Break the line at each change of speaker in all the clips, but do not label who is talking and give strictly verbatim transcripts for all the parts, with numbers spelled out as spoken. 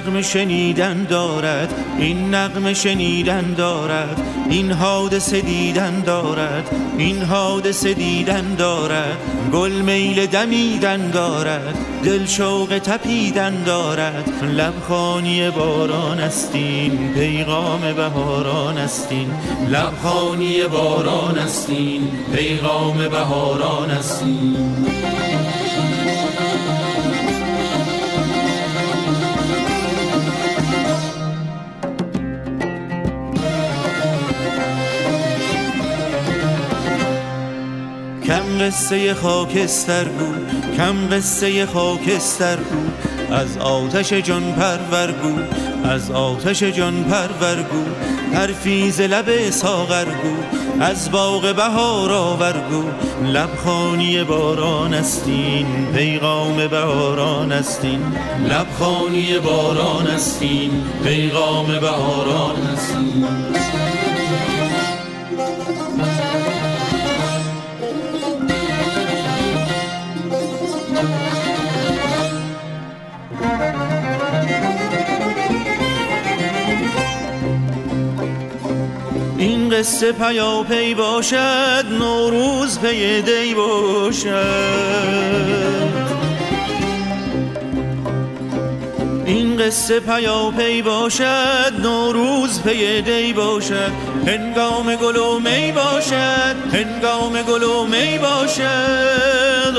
نغمه شنیدن دارد، این نغمه شنیدن دارد، این حادثه دیدن دارد، این حادثه دیدن دارد. گل میل دمیدن دارد، دل شوق تپیدن دارد. لبخانی باران استین، پیغام بهاران استین. لبخانی باران استین، پیغام بهاران استین. کم قصه خاکستر گو، کم قصه خاکستر گو، از آتش جان پرور گو، از آتش جان پرور گو. حرفی ز لب ساغر گو، از باغ بهار آور گو. لبخانی باران استین، پیغام بهاران استین. لبخانی باران استین، پیغام بهاران استین. این قصه پیاپی باشد، نوروز پی دی باشد. این قصه پیاپی باشد، نوروز پی دی باشد. هنگام گل و می باشد، هنگام گل و می باشد.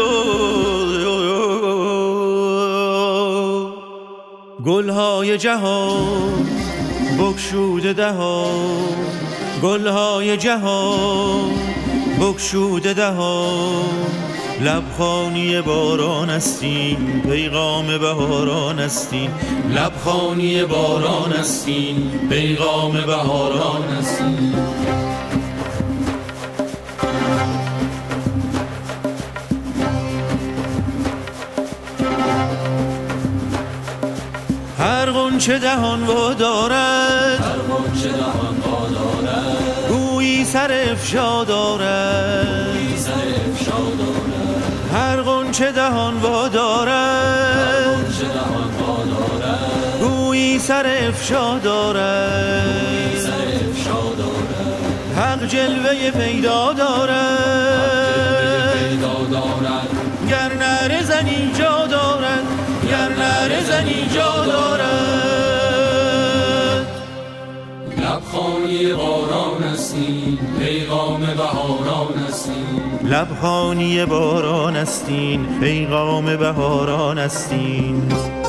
گلهای جهان بگشوده دهان، گلهای جهان بگشوده دهان. لبخانی باران استین، پیغام بهاران استین. لبخانی باران استین، پیغام بهاران استین. هر غنچه دهان وا دارد، هر غنچه دهان وا دارد. گویی سر افشا دارد، گویی سر افشا دارد. هر غنچه دهان وا دارد، هر غنچه دهان وا دارد. گویی سر افشا دارد، گویی سر افشا دارد. حق جلوه پیدا دارد، پیدا دارد. گر نره زنی جا دارد، گر نره زنی جا دارد.
لبخانی باران استین، پیغام بهاران استین.
لبخانی باران استین، پیغام بهاران استین.